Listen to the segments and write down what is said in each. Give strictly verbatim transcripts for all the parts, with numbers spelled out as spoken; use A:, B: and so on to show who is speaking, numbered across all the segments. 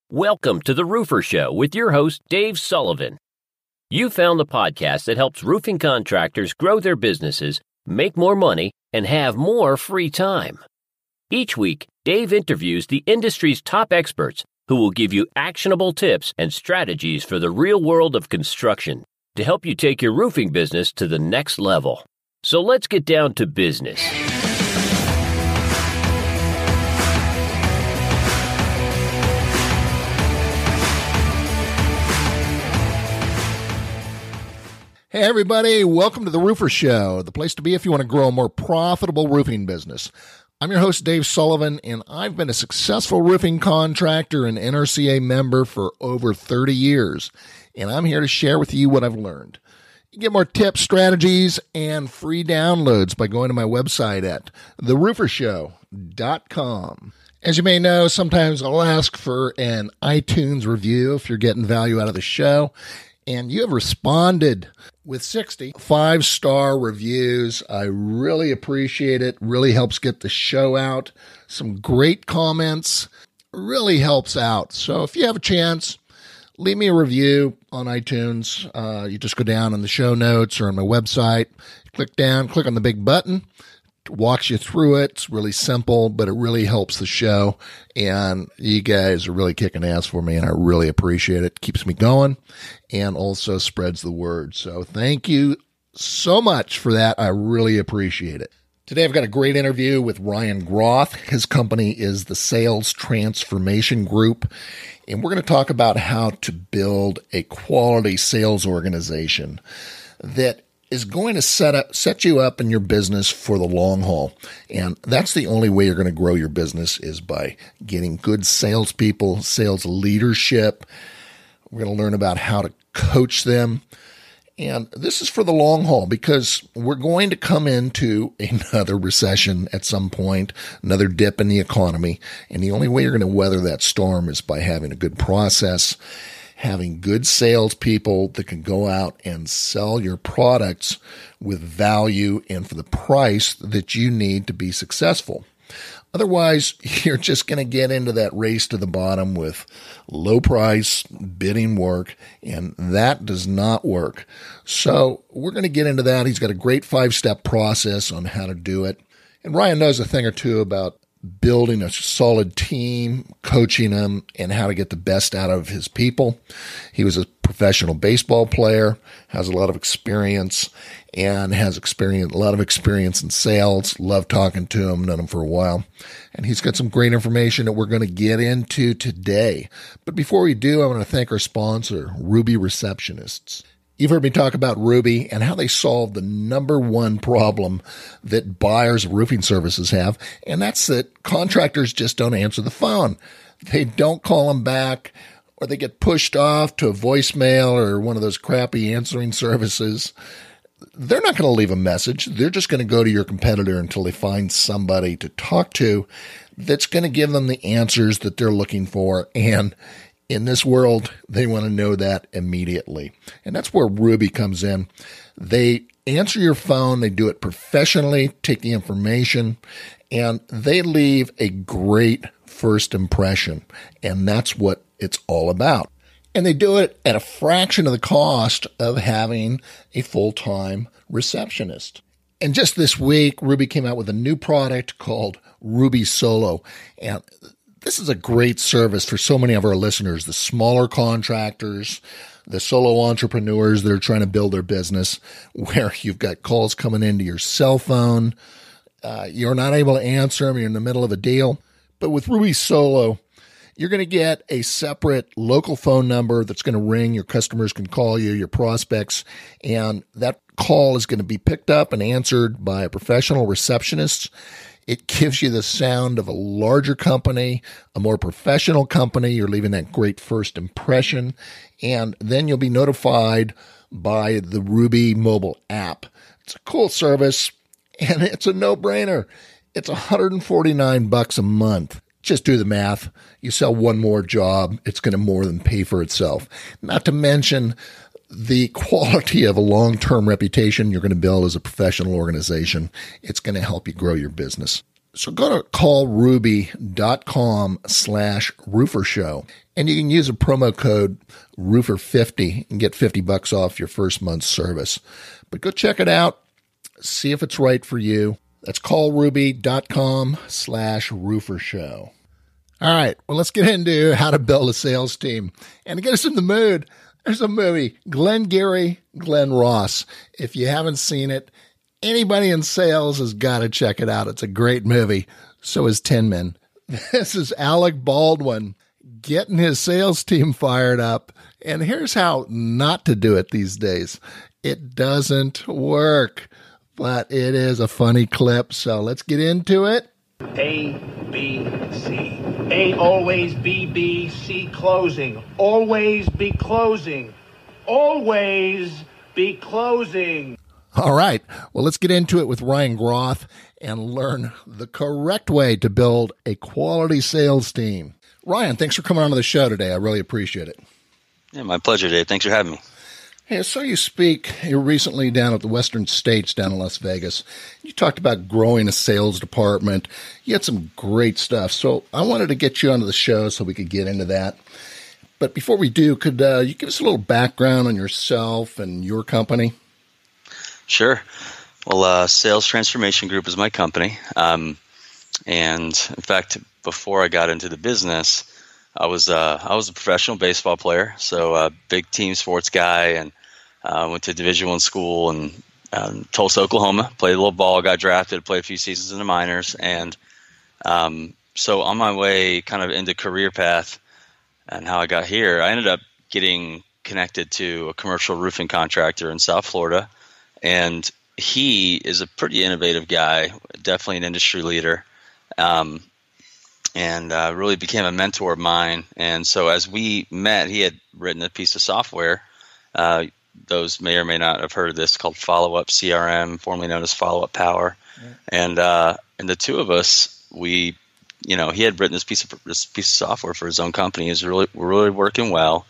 A: Welcome to The Roofer Show with your host, Dave Sullivan. You found the podcast that helps roofing contractors grow their businesses, make more money, and have more free time. Each week, Dave interviews the industry's top experts who will give you actionable tips and strategies for the real world of construction to help you take your roofing business to the next level. So let's get down to business.
B: Hey everybody, welcome to The Roofer Show, the place to be if you want to grow a more profitable roofing business. I'm your host, Dave Sullivan, and I've been a successful roofing contractor and N R C A member for over thirty years, and I'm here to share with you what I've learned. You get more tips, strategies, and free downloads by going to my website at the roofer show dot com. As you may know, sometimes I'll ask for an iTunes review if you're getting value out of the show. And you have responded with sixty five-star reviews. I really appreciate it. Really helps get the show out. Some great comments. Really helps out. So if you have a chance, leave me a review on iTunes. Uh, you just go down in the show notes or on my website. Click down, click on the big button. It walks you through it. It's really simple, but it really helps the show. And you guys are really kicking ass for me, and I really appreciate it. Keeps me going and also spreads the word. So thank you so much for that. I really appreciate it. Today I've got a great interview with Ryan Groth. His company is the Sales Transformation Group, and we're going to talk about how to build a quality sales organization that is going to set up, set you up in your business for the long haul. And that's the only way you're going to grow your business is by getting good salespeople, sales leadership. We're going to learn about how to coach them. And this is for the long haul because we're going to come into another recession at some point, another dip in the economy. And the only way you're going to weather that storm is by having a good process, having good salespeople that can go out and sell your products with value and for the price that you need to be successful. Otherwise, you're just going to get into that race to the bottom with low price bidding work, and that does not work. So we're going to get into that. He's got a great five-step process on how to do it. And Ryan knows a thing or two about building a solid team, coaching them, and how to get the best out of his people. He was a professional baseball player, has a lot of experience, and has experience, a lot of experience in sales. Love talking to him, known him for a while. And he's got some great information that we're going to get into today. But before we do, I want to thank our sponsor, Ruby Receptionists. You've heard me talk about Ruby and how they solve the number one problem that buyers of roofing services have, and that's that contractors just don't answer the phone. They don't call them back, or they get pushed off to a voicemail or one of those crappy answering services. They're not going to leave a message. They're just going to go to your competitor until they find somebody to talk to that's going to give them the answers that they're looking for. And in this world, they want to know that immediately. And that's where Ruby comes in. They answer your phone. They do it professionally, take the information, and they leave a great first impression. And that's what it's all about. And they do it at a fraction of the cost of having a full-time receptionist. And just this week, Ruby came out with a new product called Ruby Solo. And this is a great service for so many of our listeners, the smaller contractors, the solo entrepreneurs that are trying to build their business, where you've got calls coming into your cell phone. Uh, you're not able to answer them. You're in the middle of a deal. But with Ruby Solo, you're going to get a separate local phone number that's going to ring. Your customers can call you, your prospects, and that call is going to be picked up and answered by a professional receptionist. It gives you the sound of a larger company, a more professional company. You're leaving that great first impression. And then you'll be notified by the Ruby mobile app. It's a cool service, and it's a no-brainer. It's one hundred forty-nine bucks a month. Just do the math. You sell one more job, it's going to more than pay for itself. Not to mention the quality of a long-term reputation you're going to build as a professional organization. It's going to help you grow your business. So go to callruby.com slash roofer show, and you can use a promo code roofer fifty and get fifty bucks off your first month's service. But go check it out. See if it's right for you. That's callruby.com slash roofer show. All right. Well, let's get into how to build a sales team. And to get us in the mood, there's a movie, Glengarry Glen Ross. If you haven't seen it, anybody in sales has got to check it out. It's a great movie. So is Tin Men. This is Alec Baldwin getting his sales team fired up. And here's how not to do it these days. It doesn't work, but it is a funny clip. So let's get into it.
C: A, B, C. A, always B, B, C, closing. Always be closing. Always be closing.
B: All right. Well, let's get into it with Ryan Groth and learn the correct way to build a quality sales team. Ryan, thanks for coming on to the show today. I really appreciate it.
D: Yeah, my pleasure, Dave. Thanks for having me.
B: Hey, I saw you speak here recently down at the Western States down in Las Vegas. You talked about growing a sales department. You had some great stuff. So I wanted to get you onto the show so we could get into that. But before we do, could uh, you give us a little background on yourself and your company?
D: Sure. Well, uh, Sales Transformation Group is my company. Um, and in fact, before I got into the business, I was uh, I was a professional baseball player, so a big team sports guy, and uh, went to Division One school in um, Tulsa, Oklahoma. Played a little ball, got drafted, played a few seasons in the minors, and um, so on my way kind of into career path and how I got here, I ended up getting connected to a commercial roofing contractor in South Florida. And he is a pretty innovative guy, definitely an industry leader, um, and uh, really became a mentor of mine. And so as we met, he had written a piece of software. Uh, those may or may not have heard of this, called Follow Up C R M, formerly known as Follow Up Power. Yeah. And uh, and the two of us, we, you know, he had written this piece of this piece of software for his own company. It was really really working well.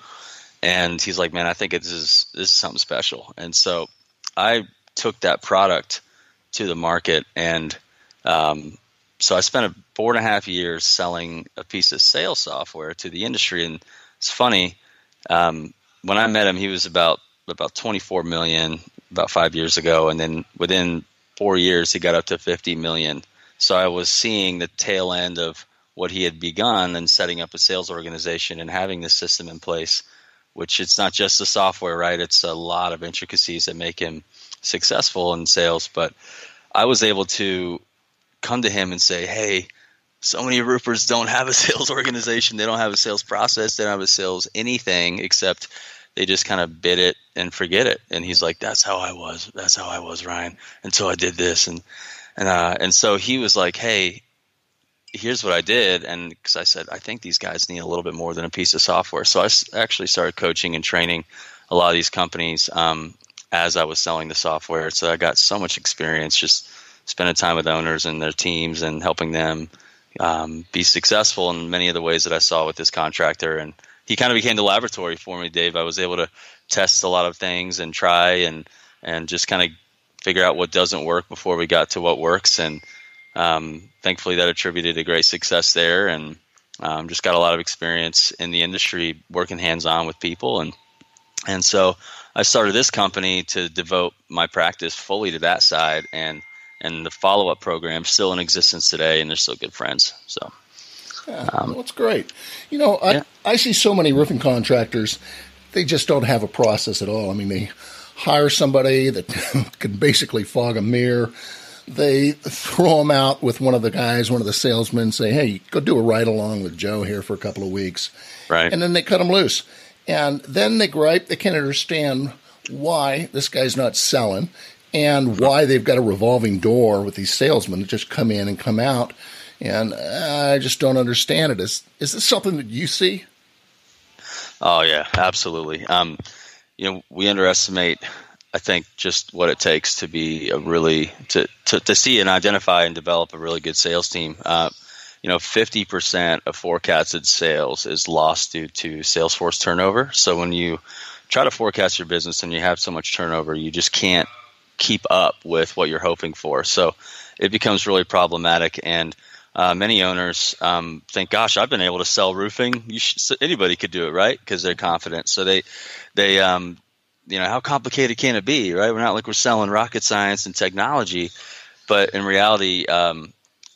D: And he's like, man, I think this is this is something special. And so I took that product to the market, and um, so I spent a four and a half years selling a piece of sales software to the industry. And it's funny, um, when I met him, he was about about twenty-four million about five years ago, and then within four years, he got up to fifty million. So I was seeing the tail end of what he had begun and setting up a sales organization and having this system in place. Which it's not just the software, right? It's a lot of intricacies that make him successful in sales. But I was able to come to him and say, hey, so many roofers don't have a sales organization. They don't have a sales process. They don't have a sales anything, except they just kind of bid it and forget it. And he's like, that's how I was. That's how I was, Ryan, until I did this. And and uh, and so he was like, hey, here's what I did. And because I said, I think these guys need a little bit more than a piece of software. So I actually started coaching and training a lot of these companies um, as I was selling the software. So I got so much experience just spending time with owners and their teams and helping them um, be successful in many of the ways that I saw with this contractor. And he kind of became the laboratory for me, Dave. I was able to test a lot of things and try and, and just kind of figure out what doesn't work before we got to what works. And Um, thankfully, that attributed to great success there, and um, just got a lot of experience in the industry working hands-on with people. And and so I started this company to devote my practice fully to that side, and and the follow-up program is still in existence today, and they're still good friends. So
B: yeah, um, well, that's great. You know, I, yeah. I see so many roofing contractors, they just don't have a process at all. I mean, they hire somebody that can basically fog a mirror. They throw them out with one of the guys, one of the salesmen, say, hey, go do a ride-along with Joe here for a couple of weeks.
D: Right.
B: And then they cut them loose. And then they gripe. They can't understand why this guy's not selling and why they've got a revolving door with these salesmen that just come in and come out. And uh, I just don't understand it. Is, is this something that you see?
D: Oh, yeah, absolutely. Um, you know, we underestimate – I think just what it takes to be a really to, to, to see and identify and develop a really good sales team. Uh, you know, fifty percent of forecasted sales is lost due to sales force turnover. So when you try to forecast your business and you have so much turnover, you just can't keep up with what you're hoping for. So it becomes really problematic. And uh, many owners um, think, gosh, I've been able to sell roofing. You should, anybody could do it, right? Because they're confident. So they, they, um, you know, how complicated can it be, right? We're not like we're selling rocket science and technology, but in reality, um,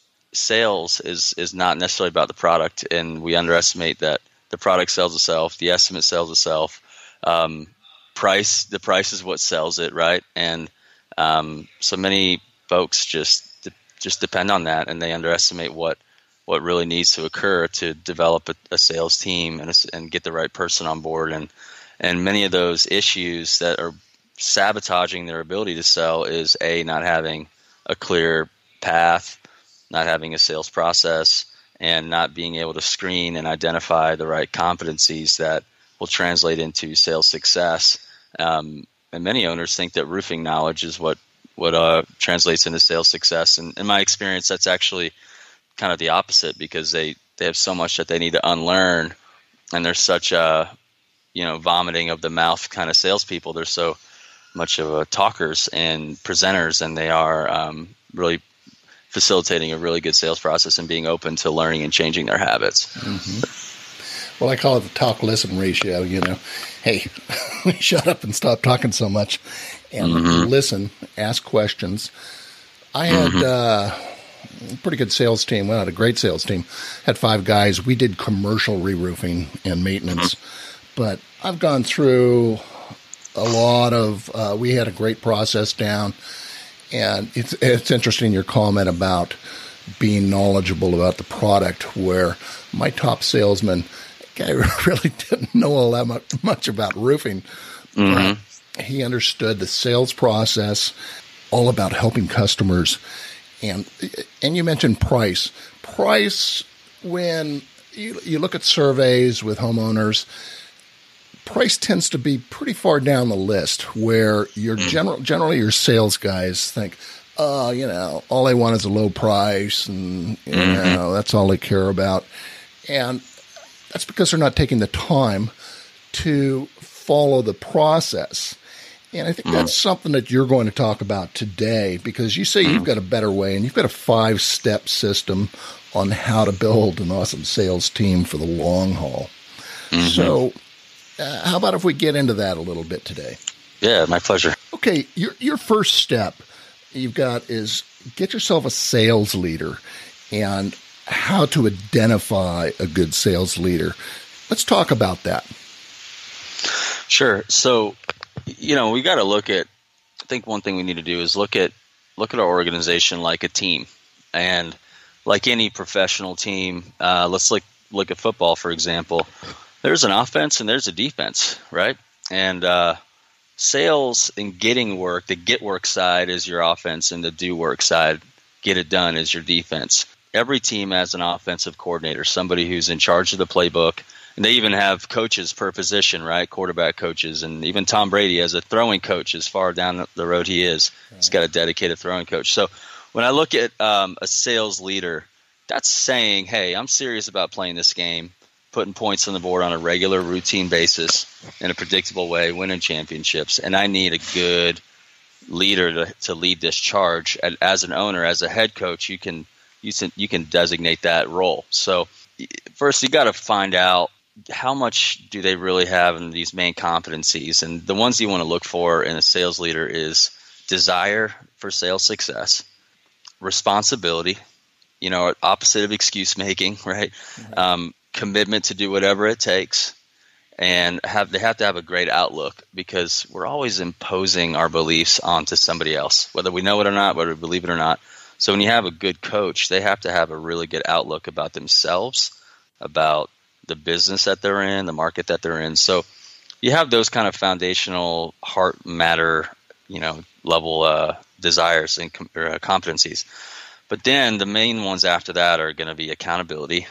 D: sales is, is not necessarily about the product. And we underestimate that the product sells itself, the estimate sells itself. Um, price, the price is what sells it, right? And um, so many folks just just depend on that, and they underestimate what what really needs to occur to develop a, a sales team and a, and get the right person on board. And and many of those issues that are sabotaging their ability to sell is a not having a clear path, not having a sales process, and not being able to screen and identify the right competencies that will translate into sales success. Um, and many owners think that roofing knowledge is what what uh, translates into sales success. And in my experience, that's actually kind of the opposite, because they, they have so much that they need to unlearn, and they're such a, you know, vomiting of the mouth kind of salespeople. They're so much of a talkers and presenters, and they are um, really facilitating a really good sales process and being open to learning and changing their habits.
B: Mm-hmm. Well, I call it the talk-listen ratio, you know. Hey, shut up and stop talking so much and mm-hmm. listen, ask questions. I had mm-hmm. uh, a pretty good sales team. Well, I had a great sales team. Had five guys. We did commercial re-roofing and maintenance. Mm-hmm. But I've gone through a lot of uh, – we had a great process down. And it's it's interesting, your comment about being knowledgeable about the product, where my top salesman – guy really didn't know all that much, much about roofing.
D: Mm-hmm.
B: But he understood the sales process, all about helping customers. And and you mentioned price. Price, when you, you look at surveys with homeowners, price tends to be pretty far down the list, where your mm-hmm. general, generally your sales guys think, oh, you know, all they want is a low price, and you mm-hmm. know, that's all they care about. And that's because they're not taking the time to follow the process. And I think that's mm. something that you're going to talk about today, because you say mm. you've got a better way, and you've got a five-step system on how to build an awesome sales team for the long haul. Mm-hmm. So uh, how about if we get into that a little bit today?
D: Yeah, my pleasure.
B: Okay, your your first step you've got is get yourself a sales leader, and how to identify a good sales leader. Let's talk about that.
D: Sure. So, you know, we got to look at, I think one thing we need to do is look at, look at our organization like a team. And like any professional team, uh, let's look, look at football, for example. There's an offense and there's a defense, right? And uh, sales and getting work, the get work side is your offense, and the do work side, get it done, is your defense. Every team has an offensive coordinator, somebody who's in charge of the playbook. And they even have coaches per position, right? Quarterback coaches. And even Tom Brady has a throwing coach as far down the road he is. He's got a dedicated throwing coach. So when I look at um, a sales leader, that's saying, hey, I'm serious about playing this game, putting points on the board on a regular, routine basis in a predictable way, winning championships. And I need a good leader to, to lead this charge. As an owner, as a head coach, you can you can, you can designate that role. So first, you got to find out how much do they really have in these main competencies. And the ones you want to look for in a sales leader is desire for sales success, responsibility, you know, opposite of excuse making, right? Mm-hmm. Um, commitment to do whatever it takes, and have they have to have a great outlook, because we're always imposing our beliefs onto somebody else, whether we know it or not, whether we believe it or not. So when you have a good coach, they have to have a really good outlook about themselves, about the business that they're in, the market that they're in. So you have those kind of foundational heart matter, you know, level uh, desires and com- or, uh, competencies. But then the main ones after that are going to be accountability.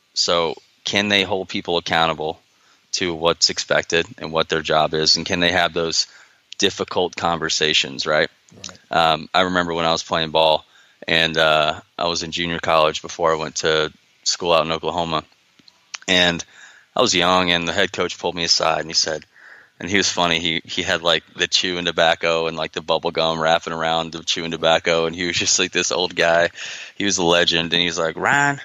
D: So can they hold people accountable to what's expected and what their job is? And can they have those difficult conversations, right? right. Um, I remember when I was playing ball, and uh, I was in junior college before I went to school out in Oklahoma. And I was young, and the head coach pulled me aside, and he said, And he was funny. He he had like the chewing tobacco and like the bubble gum wrapping around the chewing tobacco. And he was just like this old guy. He was a legend. And he's like, Ryan,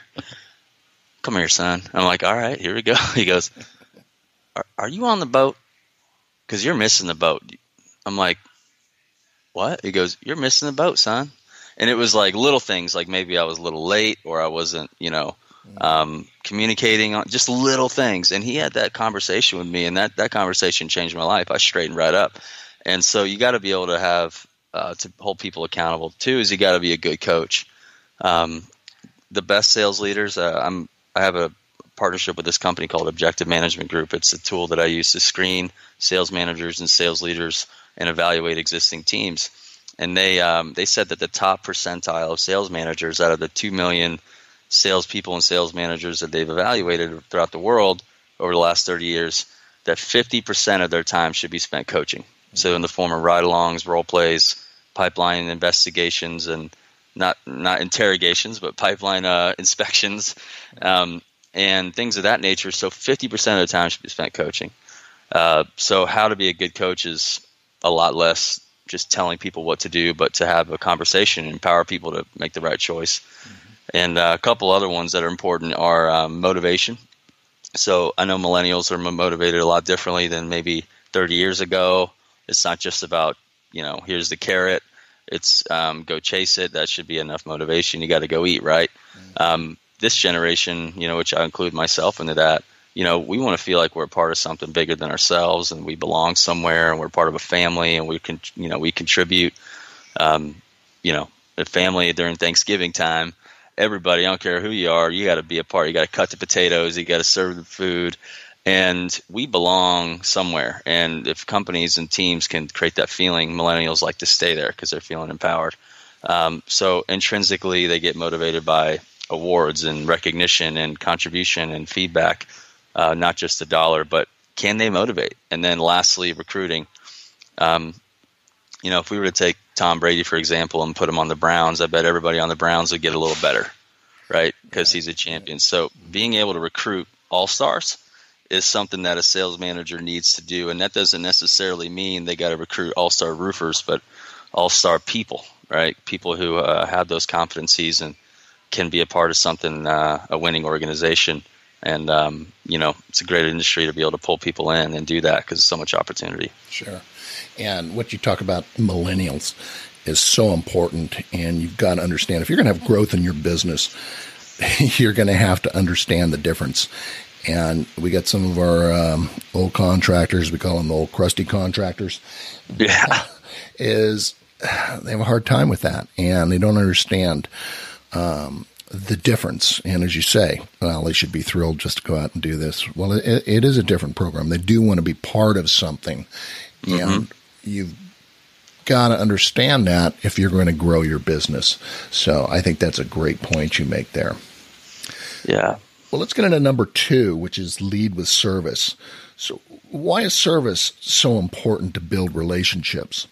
D: come here, son. I'm like, all right, here we go. He goes, are, are you on the boat? Because you're missing the boat. I'm like, what? He goes, you're missing the boat, son. And it was like little things, like maybe I was a little late or I wasn't, you know, um, communicating on just little things. And he had that conversation with me, and that, that conversation changed my life. I straightened right up. And so you got to be able to have, uh, to hold people accountable. Two is you got to be a good coach. Um, the best sales leaders, uh, I'm, I have a partnership with this company called Objective Management Group. It's a tool that I use to screen sales managers and sales leaders and evaluate existing teams. And they um, they said that the top percentile of sales managers out of the two million salespeople and sales managers that they've evaluated throughout the world over the last thirty years, that fifty percent of their time should be spent coaching. So in the form of ride-alongs, role plays, pipeline investigations, and not not interrogations, but pipeline uh, inspections, um, and things of that nature. So fifty percent of the time should be spent coaching. Uh, so how to be a good coach is a lot less just telling people what to do, but to have a conversation and empower people to make the right choice. Mm-hmm. And uh, a couple other ones that are important are um, motivation. So I know millennials are motivated a lot differently than maybe thirty years ago. It's not just about, you know, here's the carrot. It's um, go chase it. That should be enough motivation. You got to go eat, right? Mm-hmm. Um, this generation, you know, which I include myself into that, you know, we want to feel like we're a part of something bigger than ourselves, and we belong somewhere, and we're part of a family, and we can, you know, we contribute. Um, you know, a family during Thanksgiving time, everybody, I don't care who you are, you got to be a part. You got to cut the potatoes, you got to serve the food, and we belong somewhere. And if companies and teams can create that feeling, millennials like to stay there because they're feeling empowered. Um, so intrinsically, they get motivated by awards and recognition and contribution and feedback. Uh, not just the dollar, but can they motivate? And then lastly, recruiting. Um, you know, if we were to take Tom Brady, for example, and put him on the Browns, I bet everybody on the Browns would get a little better, right? Because he's a champion. So being able to recruit all-stars is something that a sales manager needs to do. And that doesn't necessarily mean they got to recruit all-star roofers, but all-star people, right? People who uh, have those competencies and can be a part of something, uh, a winning organization. And, um, you know, it's a great industry to be able to pull people in and do that because there's so much opportunity.
B: Sure. And what you talk about millennials is so important. And you've got to understand, if you're going to have growth in your business, you're going to have to understand the difference. And we got some of our um, old contractors, we call them the old crusty contractors.
D: Yeah.
B: Is they have a hard time with that, and they don't understand um the difference. And as you say, well, they should be thrilled just to go out and do this. Well, it, it is a different program. They do want to be part of something. Mm-hmm. And you've got to understand that if you're going to grow your business. So I think that's a great point you make there.
D: Yeah.
B: Well, let's get into number two, which is lead with service. So why is service so important to build relationships?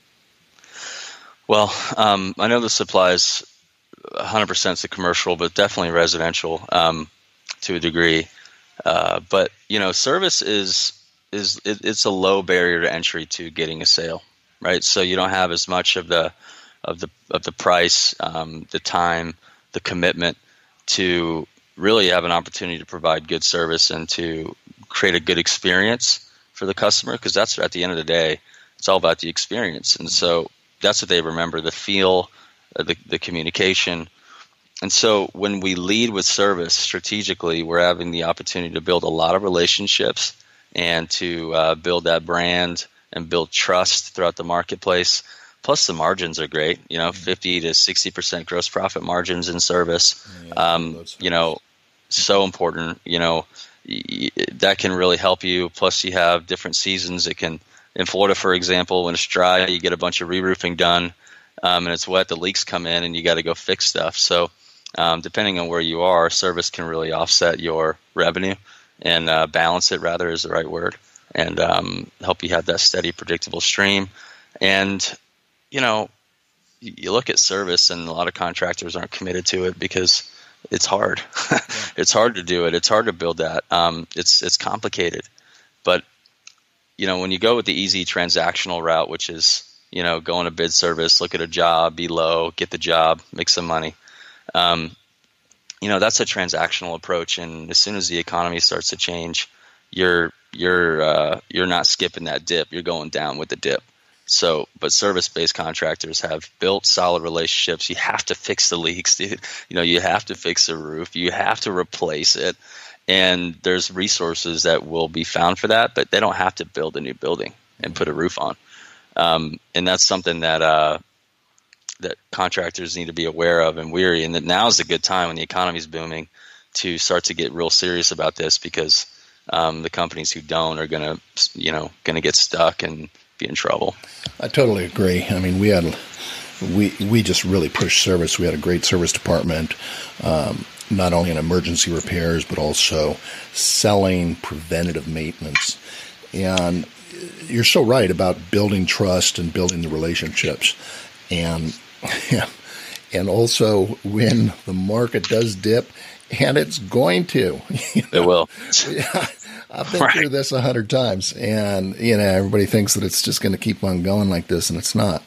D: Well, um, I know this applies one hundred percent to commercial, but definitely residential um, to a degree. Uh, but you know, service is is it, it's a low barrier to entry to getting a sale, right? So you don't have as much of the of the of the price, um, the time, the commitment to really have an opportunity to provide good service and to create a good experience for the customer. Because that's at the end of the day, it's all about the experience, and so that's what they remember: the feel. The, the communication. And so when we lead with service strategically, we're having the opportunity to build a lot of relationships and to uh, build that brand and build trust throughout the marketplace. Plus the margins are great, you know, fifty to sixty percent gross profit margins in service. Yeah, um, you know, so important, you know, y- that can really help you. Plus you have different seasons. It can, in Florida, for example, when it's dry, you get a bunch of re-roofing done. Um, and it's wet, the leaks come in, and you got to go fix stuff. So um, depending on where you are, service can really offset your revenue and uh, balance it, rather, is the right word, and um, help you have that steady, predictable stream. And, you know, you look at service, and a lot of contractors aren't committed to it because it's hard. Yeah. It's hard to do it. It's hard to build that. Um, it's it's complicated. But you know, when you go with the easy transactional route, which is, you know, go on a bid service, look at a job, be low, get the job, make some money. Um, you know, that's a transactional approach. And as soon as the economy starts to change, you're, you're, uh, you're not skipping that dip. You're going down with the dip. So, but service-based contractors have built solid relationships. You have to fix the leaks, dude. You know, you have to fix the roof. You have to replace it. And there's resources that will be found for that, but they don't have to build a new building and put a roof on. Um, and that's something that uh, that contractors need to be aware of and weary. And that now is a good time when the economy is booming to start to get real serious about this, because um, the companies who don't are going to, you know, going to get stuck and be in trouble.
B: I totally agree. I mean, we had we we just really pushed service. We had a great service department, um, not only in emergency repairs but also selling preventative maintenance. And you're so right about building trust and building the relationships, and yeah, and also when the market does dip, and it's going to,
D: you know? It will.
B: Yeah. I've been right. through this a hundred times, and you know, everybody thinks that it's just going to keep on going like this, and it's not.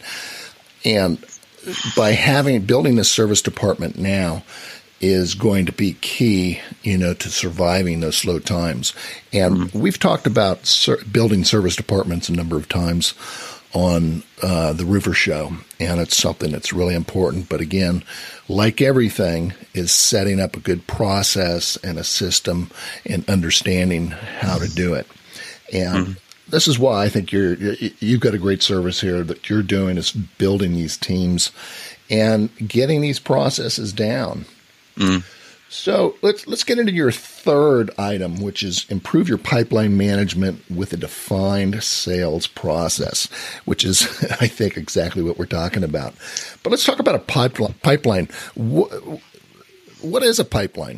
B: And by having building this service department now is going to be key, you know, to surviving those slow times. And mm-hmm. we've talked about ser- building service departments a number of times on uh, the Roofer Show, and it's something that's really important. But again, like everything, is setting up a good process and a system and understanding how to do it. And mm-hmm. this is why I think you're you've got a great service here that you're doing, is building these teams and getting these processes down. Mm. So let's let's get into your third item, which is improve your pipeline management with a defined sales process, which is, I think, exactly what we're talking about. But let's talk about a pipeline. Pipeline. What, what is a pipeline?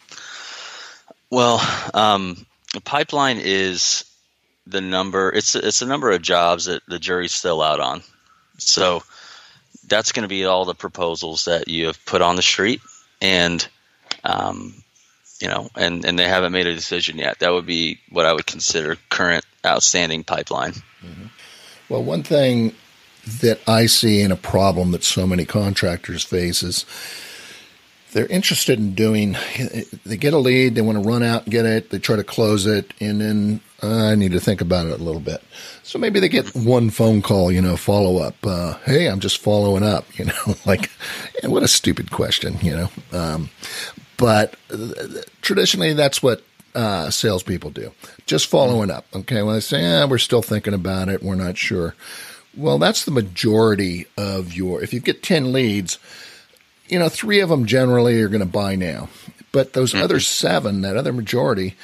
D: Well, um, a pipeline is the number. It's it's a number of jobs that the jury's still out on. So that's going to be all the proposals that you have put on the street. And, um, you know, and, and they haven't made a decision yet. That would be what I would consider current outstanding pipeline.
B: Mm-hmm. Well, one thing that I see in a problem that so many contractors face is they're interested in doing, they get a lead, they want to run out and get it, they try to close it, and then uh, I need to think about it a little bit. So maybe they get one phone call, you know, follow up. Uh, hey, I'm just following up, you know, like, what a stupid question, you know. Um, but uh, traditionally, that's what uh, salespeople do, just following up. Okay, when they say, eh, we're still thinking about it, we're not sure. Well, that's the majority of your, if you get ten leads, you know, three of them generally are going to buy now. But those mm-hmm. other seven, that other majority,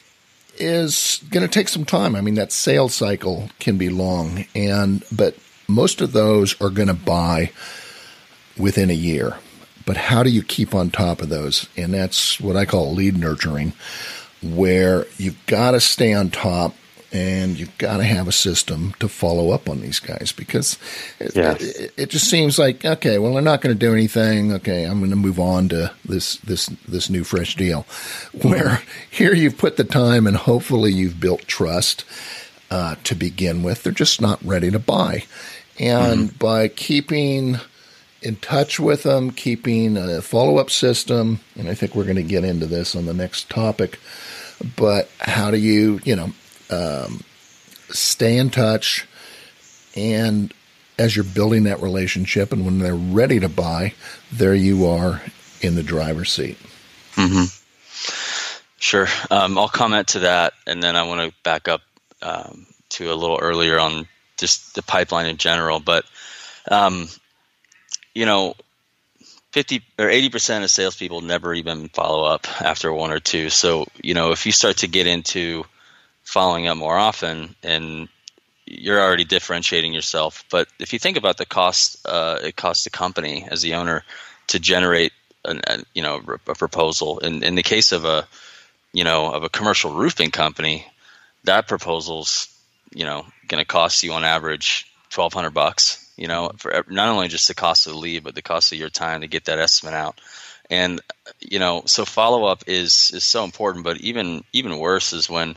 B: is going to take some time. I mean, that sales cycle can be long, and but most of those are going to buy within a year. But how do you keep on top of those? And that's what I call lead nurturing, where you've got to stay on top and you've got to have a system to follow up on these guys, because it, yeah. it, it just seems like, okay, well, they're not going to do anything. Okay, I'm going to move on to this this this new fresh deal. Where here you've put the time and hopefully you've built trust uh, to begin with. They're just not ready to buy. And mm-hmm. by keeping in touch with them, keeping a follow-up system, and I think we're going to get into this on the next topic, but how do you, you know, Um, stay in touch, and as you're building that relationship, and when they're ready to buy, there you are in the driver's seat.
D: Mm-hmm. Sure. Um, I'll comment to that, and then I want to back up um, to a little earlier on just the pipeline in general. But, um, you know, fifty or eighty percent of salespeople never even follow up after one or two. So, you know, if you start to get into following up more often, and you're already differentiating yourself. But if you think about the cost, uh, it costs the company as the owner to generate an, a, you know, a proposal. In, in the case of a, you know, of a commercial roofing company, that proposal's, you know, going to cost you on average twelve hundred bucks, you know, for not only just the cost of the lead, but the cost of your time to get that estimate out. And, you know, so follow up is, is so important, but even, even worse is when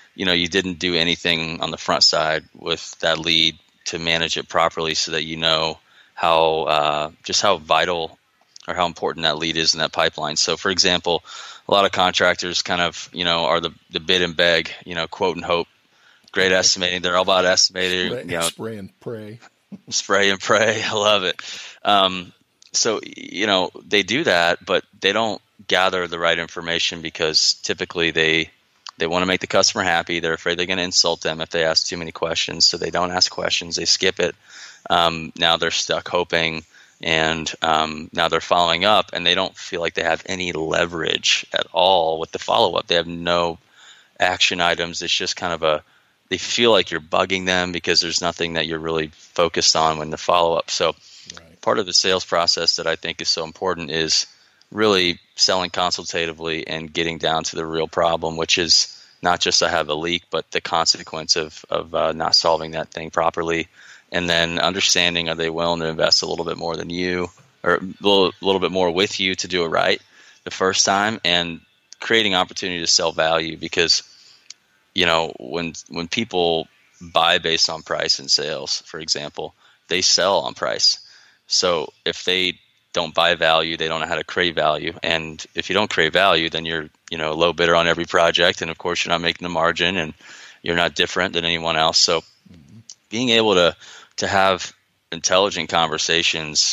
D: you know, you didn't do anything on the front side with that lead to manage it properly so that you know how uh, just how vital or how important that lead is in that pipeline. So, for example, a lot of contractors kind of, you know, are the, the bid and beg, you know, quote and hope, great estimating. They're all about estimating.
B: Spray,
D: you know,
B: spray and pray.
D: Spray and pray. I love it. Um, so, you know, they do that, but they don't gather the right information because typically they they want to make the customer happy. They're afraid they're going to insult them if they ask too many questions. So they don't ask questions. They skip it. Um, now they're stuck hoping, and um, now they're following up, and they don't feel like they have any leverage at all with the follow-up. They have no action items. It's just kind of a they feel like you're bugging them because there's nothing that you're really focused on when the follow-up. So right. Part of the sales process that I think is so important is really selling consultatively and getting down to the real problem, which is not just I have a leak, but the consequence of, of uh, not solving that thing properly. And then understanding, are they willing to invest a little bit more than you, or a little, little bit more with you to do it right the first time, and creating opportunity to sell value. Because, you know, when when people buy based on price in sales, for example, they sell on price. So if they don't buy value, they don't know how to create value. And if you don't create value, then you're, you know, a low bidder on every project. And of course, you're not making the margin, and you're not different than anyone else. So being able to to have intelligent conversations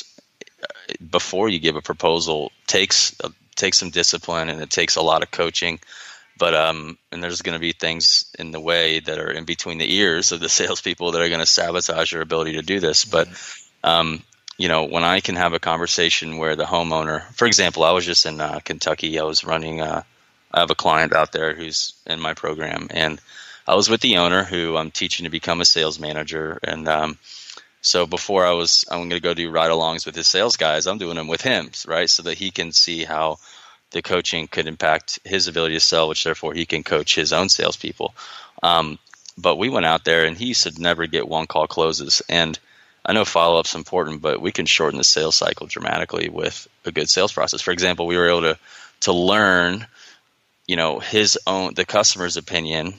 D: before you give a proposal takes uh, takes some discipline, and it takes a lot of coaching. But um, and there's going to be things in the way that are in between the ears of the salespeople that are going to sabotage your ability to do this. But um, you know, when I can have a conversation where the homeowner, for example, I was just in uh, Kentucky. I was running. Uh, I have a client out there who's in my program, and I was with the owner who I'm teaching to become a sales manager. And um, so before I was, I'm going to go do ride-alongs with his sales guys. I'm doing them with him, right, so that he can see how the coaching could impact his ability to sell, which therefore he can coach his own salespeople. Um, but we went out there, and he said never get one-call closes. And I know follow-up's important, but we can shorten the sales cycle dramatically with a good sales process. For example, we were able to to learn, you know, his own, the customer's opinion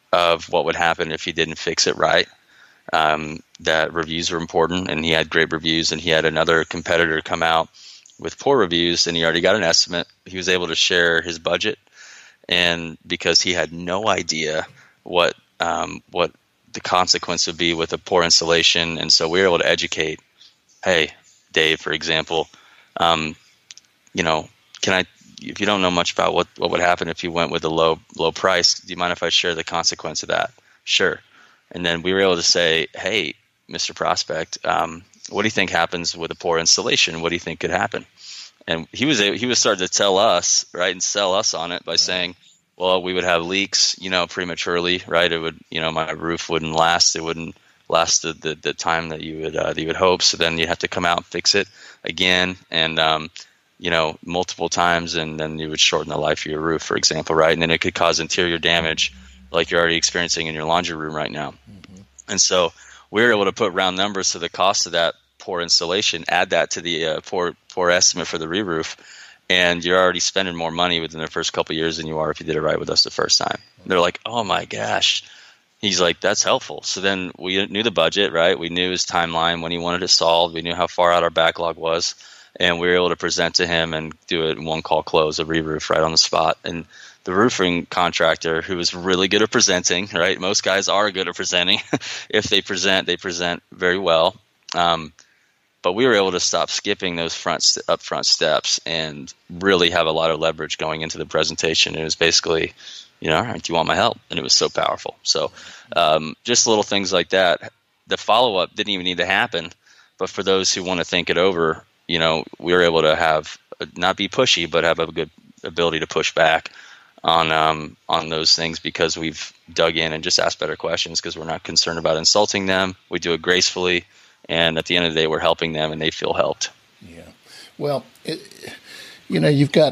D: of what would happen if he didn't fix it right. Um, that reviews were important, and he had great reviews, and he had another competitor come out with poor reviews, and he already got an estimate. He was able to share his budget, and because he had no idea what um, what the consequence would be with a poor installation. And so we were able to educate, hey, Dave, for example, um, you know, can I, if you don't know much about what, what would happen if you went with a low, low price, do you mind if I share the consequence of that? Sure. And then we were able to say, hey, Mister Prospect, um, what do you think happens with a poor installation? What do you think could happen? And he was, he was starting to tell us, right, and sell us on it by right. saying, well, we would have leaks, you know, prematurely, right? It would, you know, my roof wouldn't last. It wouldn't last the, the, the time that you would uh, that you would hope. So then you'd have to come out and fix it again, and um, you know, multiple times, and then you would shorten the life of your roof, for example, right? And then it could cause interior damage, like you're already experiencing in your laundry room right now. Mm-hmm. And so we were able to put round numbers to the cost of that poor installation, add that to the uh, poor poor estimate for the re-roof. And you're already spending more money within the first couple of years than you are if you did it right with us the first time. And they're like, oh my gosh. He's like, that's helpful. So then we knew the budget, right? We knew his timeline, when he wanted it solved. We knew how far out our backlog was. And we were able to present to him and do it in one call close, a re-roof right on the spot. And the roofing contractor, who was really good at presenting, right? Most guys are good at presenting. If they present, they present very well. Um, But we were able to stop skipping those front upfront steps and really have a lot of leverage going into the presentation. It was basically, you know, all right, do you want my help? And it was so powerful. So um, just little things like that. The follow-up didn't even need to happen. But for those who want to think it over, you know, we were able to have, not be pushy, but have a good ability to push back on um, on those things, because we've dug in and just asked better questions, because we're not concerned about insulting them. We do it gracefully. And at the end of the day, we're helping them, and they feel helped.
B: Yeah. Well, it, you know, you've got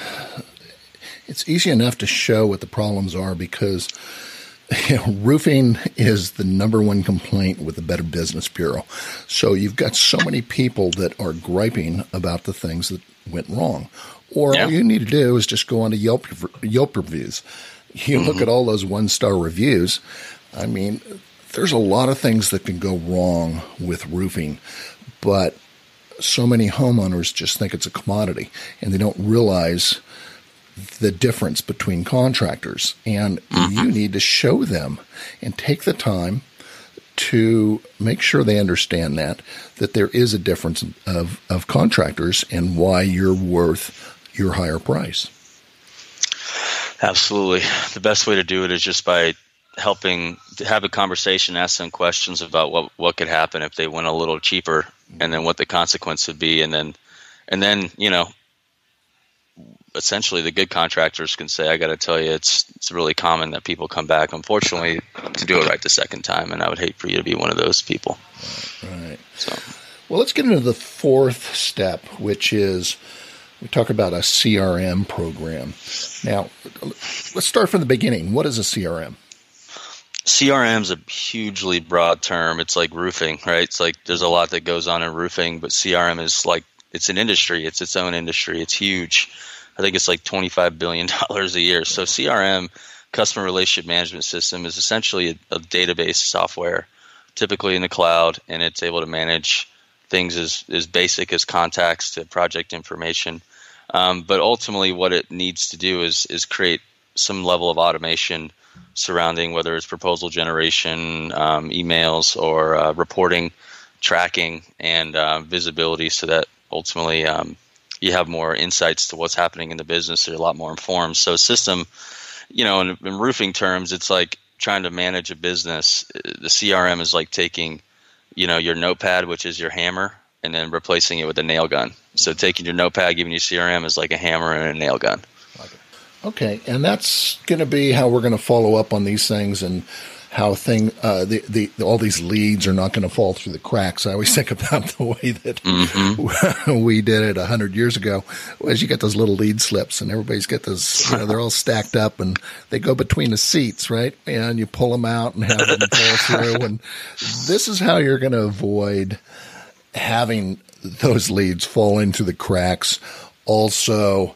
B: – it's easy enough to show what the problems are, because you know, roofing is the number one complaint with the Better Business Bureau. So you've got so many people that are griping about the things that went wrong. Or yeah. all you need to do is just go on to Yelp Yelp reviews. You mm-hmm. look at all those one-star reviews. I mean, there's a lot of things that can go wrong with roofing, but so many homeowners just think it's a commodity, and they don't realize the difference between contractors. And mm-hmm. you need to show them and take the time to make sure they understand that, that there is a difference of, of contractors and why you're worth your higher price.
D: Absolutely. The best way to do it is just by helping to have a conversation, ask some questions about what, what could happen if they went a little cheaper, and then what the consequence would be. And then, and then, you know, essentially the good contractors can say, I got to tell you, it's, it's really common that people come back, unfortunately, to do it right the second time. And I would hate for you to be one of those people.
B: Right. right.
D: So,
B: well, let's get into the fourth step, which is we talk about a C R M program. Now, let's start from the beginning. What is a C R M?
D: C R M is a hugely broad term. It's like roofing, right? It's like there's a lot that goes on in roofing, but C R M is like, it's an industry. It's its own industry. It's huge. I think it's like twenty-five billion dollars a year. So C R M, Customer Relationship Management System, is essentially a, a database software, typically in the cloud, and it's able to manage things as, as basic as contacts to project information. Um, but ultimately what it needs to do is is create some level of automation surrounding whether it's proposal generation, um, emails, or uh, reporting, tracking, and uh, visibility, so that ultimately um, you have more insights to what's happening in the business. You're a lot more informed. So system, you know, in, in roofing terms, it's like trying to manage a business. The C R M is like taking, you know, your notepad, which is your hammer, and then replacing it with a nail gun. So taking your notepad, giving you C R M is like a hammer and a nail gun.
B: Okay, and that's going to be how we're going to follow up on these things, and how thing uh, the, the all these leads are not going to fall through the cracks. I always think about the way that mm-hmm. we did it a hundred years ago. Was you get those little lead slips, and everybody's got those. You know, they're all stacked up, and they go between the seats, right? And you pull them out and have them fall through. And this is how you're going to avoid having those leads fall into the cracks. Also,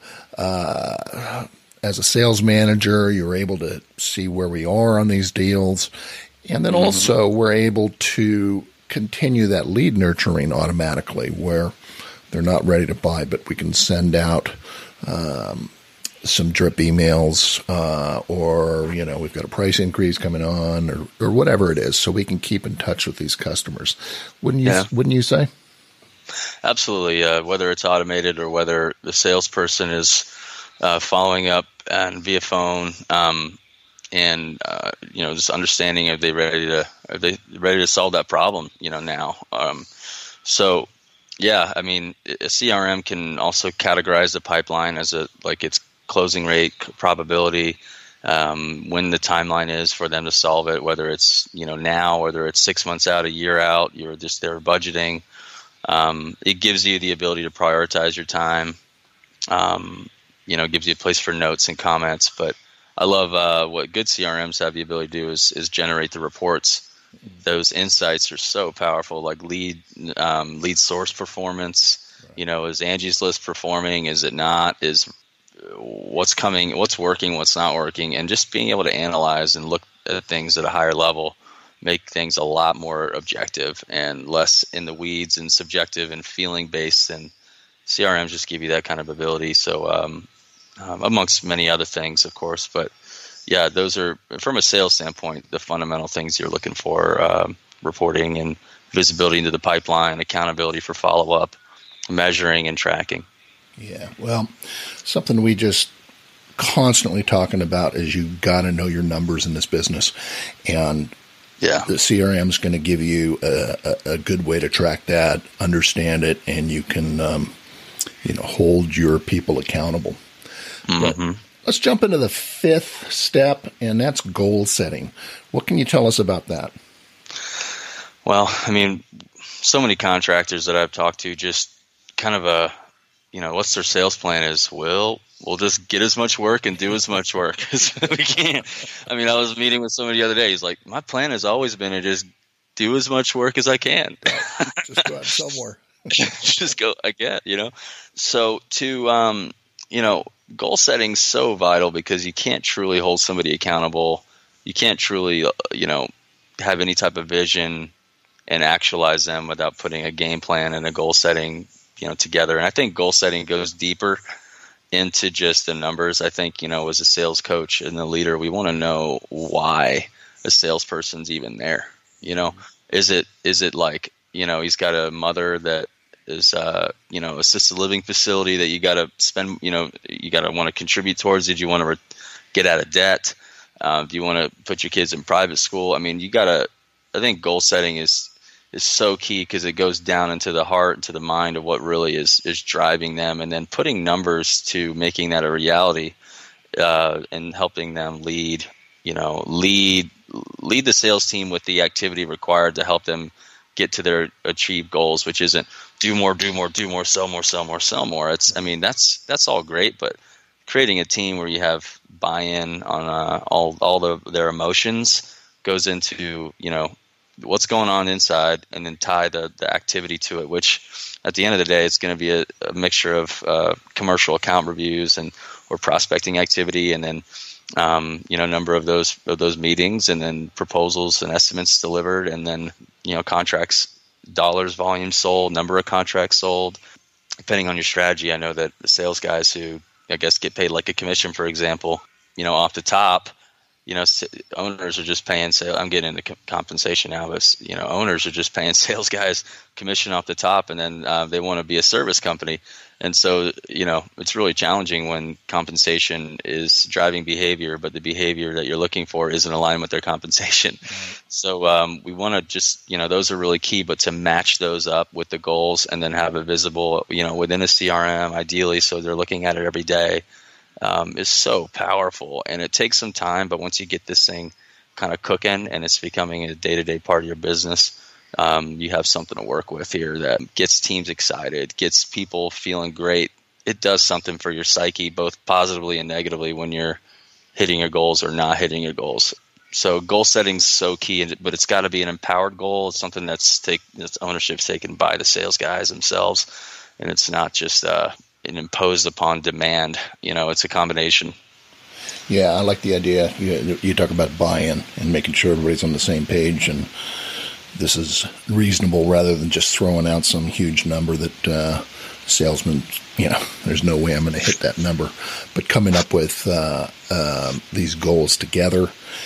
B: uh, as a sales manager, you're able to see where we are on these deals. And then mm-hmm. also we're able to continue that lead nurturing automatically where they're not ready to buy, but we can send out um, some drip emails uh, or, you know, we've got a price increase coming on or, or whatever it is, so we can keep in touch with these customers. Wouldn't you, yeah. wouldn't you say?
D: Absolutely. Uh, whether it's automated or whether the salesperson is uh, following up and via phone, um, and uh, you know, just understanding are they ready to are they ready to solve that problem? You know, now. Um, so, yeah, I mean, a C R M can also categorize the pipeline as a like its closing rate, probability, um, when the timeline is for them to solve it. Whether it's you know now, whether it's six months out, a year out, you're just there budgeting. Um, it gives you the ability to prioritize your time. Um, you know, gives you a place for notes and comments. But I love uh, what good C R Ms have the ability to do is, is generate the reports. Those insights are so powerful, like lead um, lead source performance. Right. You know, is Angie's List performing? Is it not? Is what's coming? What's working? What's not working? And just being able to analyze and look at things at a higher level make things a lot more objective and less in the weeds and subjective and feeling based. And C R Ms just give you that kind of ability. So, um, um, amongst many other things, of course, but yeah, those are, from a sales standpoint, the fundamental things you're looking for, um, reporting and visibility into the pipeline, accountability for follow-up, measuring and tracking.
B: Yeah, well, something we just constantly talking about is you got to know your numbers in this business. And
D: yeah,
B: the C R M is going to give you a, a, a good way to track that, understand it, and you can, um, you know, hold your people accountable. Mm-hmm. But let's jump into the fifth step, and that's goal setting. What can you tell us about that?
D: Well, I mean, so many contractors that I've talked to just kind of a, you know, what's their sales plan is, well, we'll just get as much work and do as much work as we can. I mean, I was meeting with somebody the other day. He's like, my plan has always been to just do as much work as I can.
B: Just go out somewhere.
D: Just go again, you know? So to, um, you know, goal setting is so vital because you can't truly hold somebody accountable. You can't truly, you know, have any type of vision and actualize them without putting a game plan and a goal setting, you know, together. And I think goal setting goes deeper into just the numbers. I think, you know, as a sales coach and the leader, we want to know why a salesperson's even there. You know, is it is it like, you know, he's got a mother that is, uh, you know, assisted living facility that you got to spend, you know, you got to want to contribute towards. Did you want to re- get out of debt? Uh, do you want to put your kids in private school? I mean, you got to, I think goal setting is, is so key because it goes down into the heart, into the mind of what really is, is driving them, and then putting numbers to making that a reality, uh, and helping them lead, you know, lead, lead the sales team with the activity required to help them get to their achieved goals, which isn't do more, do more, do more, sell more, sell more, sell more. It's, I mean, that's, that's all great, but creating a team where you have buy-in on uh, all, all the, their emotions goes into, you know, what's going on inside, and then tie the, the activity to it, which at the end of the day, it's going to be a, a mixture of uh, commercial account reviews and or prospecting activity, and then um, you know, number of those of those meetings, and then proposals and estimates delivered, and then, you know, contracts, dollars, volume sold, number of contracts sold. Depending on your strategy, I know that the sales guys who, I guess, get paid like a commission, for example, you know, off the top, you know, owners are just paying sale. I'm getting into compensation now, but, you know, owners are just paying sales guys commission off the top, and then uh, they want to be a service company. And so, you know, it's really challenging when compensation is driving behavior, but the behavior that you're looking for isn't aligned with their compensation. Right. So um, we want to just, you know, those are really key, but to match those up with the goals and then have it visible, you know, within a C R M, ideally, so they're looking at it every day. Um, is so powerful, and it takes some time, but once you get this thing kind of cooking and it's becoming a day-to-day part of your business, um, you have something to work with here that gets teams excited, gets people feeling great. It does something for your psyche, both positively and negatively, when you're hitting your goals or not hitting your goals. So goal setting is so key, but it's got to be an empowered goal. It's something that's take that's ownership's taken by the sales guys themselves, and it's not just uh, an imposed upon demand. You know, it's a combination.
B: Yeah, I like the idea. You, you talk about buy-in and making sure everybody's on the same page, and this is reasonable rather than just throwing out some huge number that uh, salesman, you know, there's no way I'm going to hit that number. But coming up with uh, uh, these goals together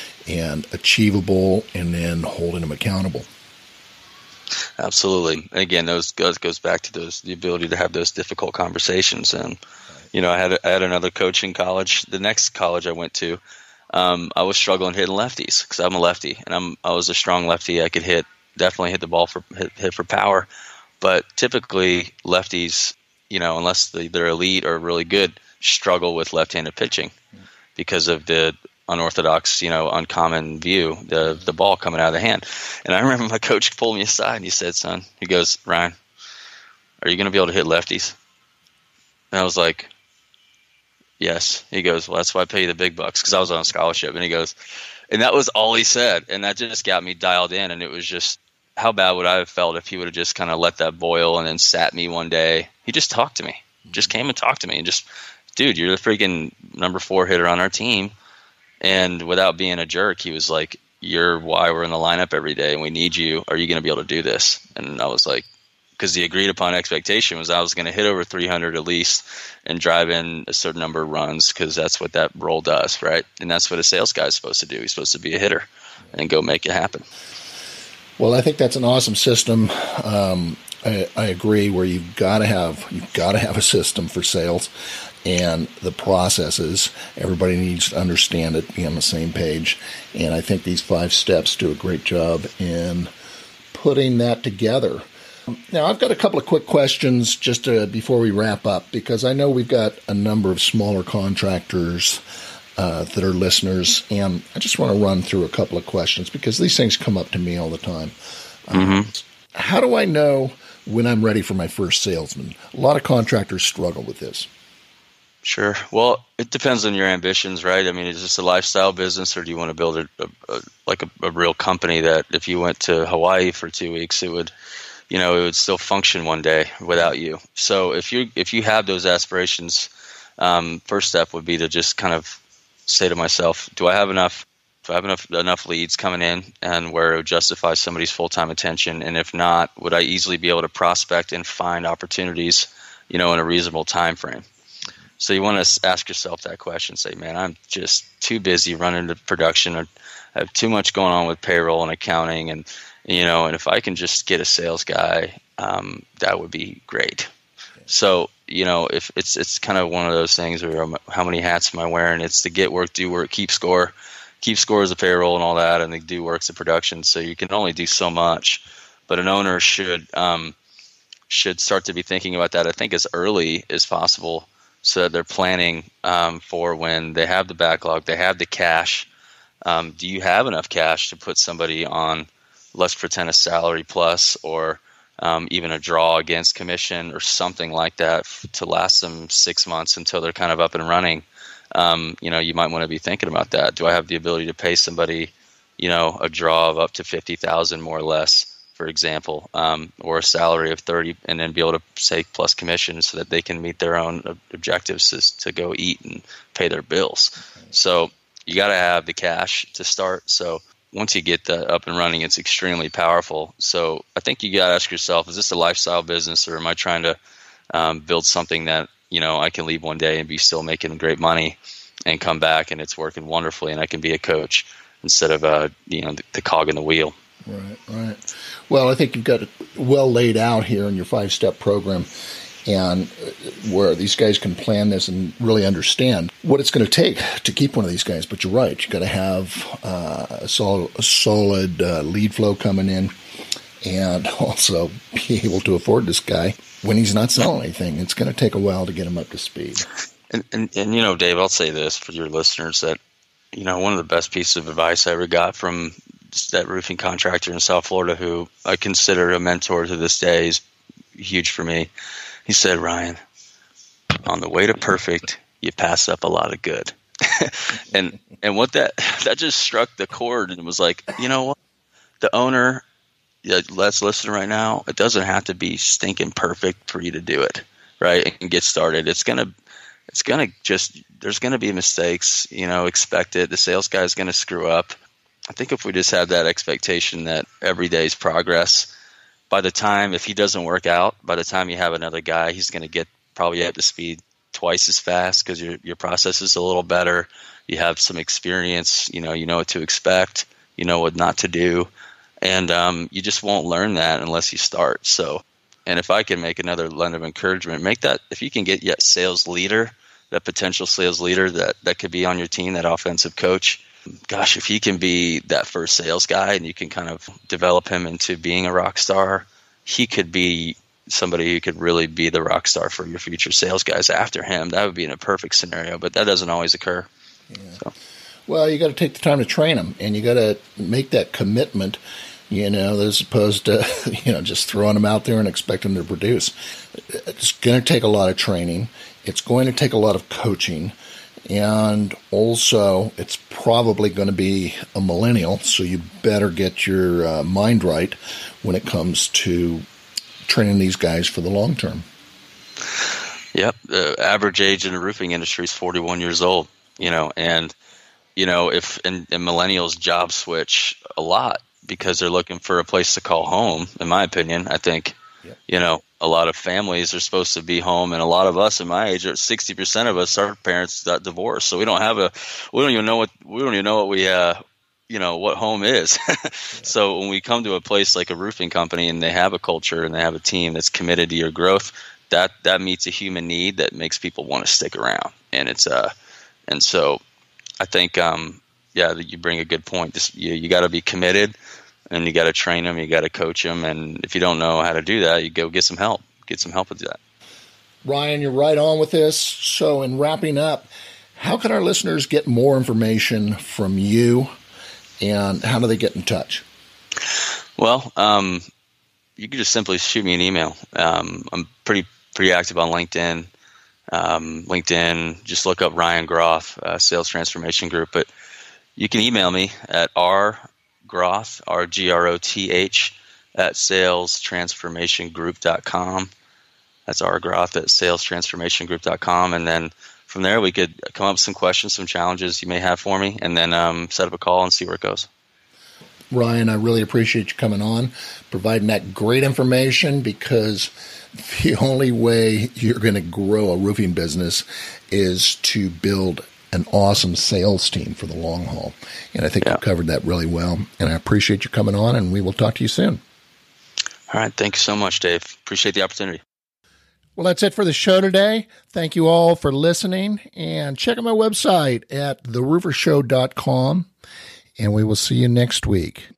B: and achievable, and then holding them accountable.
D: Absolutely. And again, those goes goes back to those the ability to have those difficult conversations. And you know, I had I had another coach in college. The next college I went to, um, I was struggling hitting lefties because I'm a lefty, and I'm I was a strong lefty. I could hit definitely hit the ball for hit, hit for power, but typically lefties, you know, unless they're elite or really good, struggle with left-handed pitching because of the unorthodox, you know, uncommon view, the the ball coming out of the hand. And I remember my coach pulled me aside and he said, son, he goes, Ryan, are you going to be able to hit lefties? And I was like, yes. He goes, well, that's why I pay you the big bucks, because I was on a scholarship. And he goes, and that was all he said. And that just got me dialed in. And it was just, how bad would I have felt if he would have just kind of let that boil and then sat me one day? He just talked to me, just came and talked to me and just, dude, you're the freaking number four hitter on our team. And without being a jerk, he was like, you're why we're in the lineup every day and we need you. Are you going to be able to do this? And I was like, because the agreed upon expectation was I was going to hit over three hundred at least and drive in a certain number of runs, because that's what that role does, right? And that's what a sales guy is supposed to do. He's supposed to be a hitter and go make it happen.
B: Well, I think that's an awesome system. Um, I, I agree where you've got to have you've got to have a system for sales. And the processes, everybody needs to understand it, be on the same page. And I think these five steps do a great job in putting that together. Now, I've got a couple of quick questions just to, before we wrap up, because I know we've got a number of smaller contractors uh, that are listeners. And I just want to run through a couple of questions because these things come up to me all the time. Mm-hmm. Um, how do I know when I'm ready for my first salesman? A lot of contractors struggle with this.
D: Sure. Well, it depends on your ambitions, right? I mean, is this a lifestyle business, or do you want to build a, a, a like a, a real company that if you went to Hawaii for two weeks, it would, you know, it would still function one day without you. So if you if you have those aspirations, um, first step would be to just kind of say to myself, do I have enough do I have enough enough leads coming in and where it would justify somebody's full-time attention? And if not, would I easily be able to prospect and find opportunities, you know, in a reasonable time frame? So you want to ask yourself that question. Say, man, I'm just too busy running the production. I have too much going on with payroll and accounting, and you know, and if I can just get a sales guy, um, that would be great. So, you know, if it's it's kind of one of those things where I'm, how many hats am I wearing? It's the get work, do work, keep score, keep score as a payroll and all that, and the do work's a production. So you can only do so much, but an owner should um, should start to be thinking about that, I think, as early as possible, so that they're planning um, for when they have the backlog, they have the cash. Um, do you have enough cash to put somebody on, let's pretend, a salary plus, or um, even a draw against commission or something like that f- to last them six months until they're kind of up and running? Um, you know, you might want to be thinking about that. Do I have the ability to pay somebody, you know, a draw of up to fifty thousand more or less, for example, um, or a salary of thirty, and then be able to say plus commission so that they can meet their own objectives to, to go eat and pay their bills. So you got to have the cash to start. So once you get that up and running, it's extremely powerful. So I think you got to ask yourself, is this a lifestyle business, or am I trying to um, build something that, you know, I can leave one day and be still making great money and come back and it's working wonderfully and I can be a coach instead of, uh, you know, the, the cog in the wheel.
B: Right, right. Well, I think you've got it well laid out here in your five-step program, and where these guys can plan this and really understand what it's going to take to keep one of these guys. But you're right. You've got to have uh, a solid, a solid uh, lead flow coming in, and also be able to afford this guy when he's not selling anything. It's going to take a while to get him up to speed.
D: And, and, and you know, Dave, I'll say this for your listeners, that, you know, one of the best pieces of advice I ever got from that roofing contractor in South Florida, who I consider a mentor to this day, is huge for me. He said, Ryan, on the way to perfect, you pass up a lot of good. and and what that that just struck the chord, and it was like, you know what, the owner that's listening right now, it doesn't have to be stinking perfect for you to do it, right, and get started. It's gonna it's gonna just there's gonna be mistakes, you know, expect it. The sales guy's gonna screw up. I think if we just have that expectation that every day's progress, by the time, if he doesn't work out, by the time you have another guy, he's going to get probably up to speed twice as fast because your your process is a little better. You have some experience, you know, you know what to expect, you know what not to do, and um, you just won't learn that unless you start. So, and if I can make another lend of encouragement, make that, if you can get yet sales leader, that potential sales leader that, that could be on your team, that offensive coach, gosh, if he can be that first sales guy and you can kind of develop him into being a rock star, he could be somebody who could really be the rock star for your future sales guys after him. That would be in a perfect scenario, but that doesn't always occur. Yeah. So.
B: Well, you got to take the time to train them, and you got to make that commitment, you know, as opposed to, you know, just throwing them out there and expecting them to produce. It's going to take a lot of training. It's going to take a lot of coaching. And also, it's probably going to be a millennial, so you better get your uh, mind right when it comes to training these guys for the long term.
D: Yep. The average age in the roofing industry is forty-one years old, you know, and, you know, if and, and millennials job switch a lot because they're looking for a place to call home, in my opinion. I think, yep. you know, a lot of families are supposed to be home, and a lot of us in my age, sixty percent of us, our parents got divorced, so we don't have a, we don't even know what, we don't even know what we, uh, you know, what home is. yeah. So when we come to a place like a roofing company and they have a culture and they have a team that's committed to your growth, that that meets a human need that makes people want to stick around, and it's uh, and so I think um, yeah, you bring a good point. Just, you you got to be committed. And you got to train them, you got to coach them, and if you don't know how to do that, you go get some help. Get some help with that.
B: Ryan, you're right on with this. So in wrapping up, how can our listeners get more information from you, and how do they get in touch?
D: Well, um, you can just simply shoot me an email. Um, I'm pretty pretty active on LinkedIn. Um, LinkedIn, just look up Ryan Groth, uh, Sales Transformation Group. But you can email me at r Groth, R G R O T H, at sales transformation group dot com. That's R Groth at sales transformation group dot com. And then from there, we could come up with some questions, some challenges you may have for me, and then um, set up a call and see where it goes.
B: Ryan, I really appreciate you coming on, providing that great information, because the only way you're going to grow a roofing business is to build an awesome sales team for the long haul. And I think yeah. you covered that really well. And I appreciate you coming on, and we will talk to you soon.
D: All right. Thank you so much, Dave. Appreciate the opportunity.
B: Well, that's it for the show today. Thank you all for listening, and check out my website at the roofer show dot com. And we will see you next week.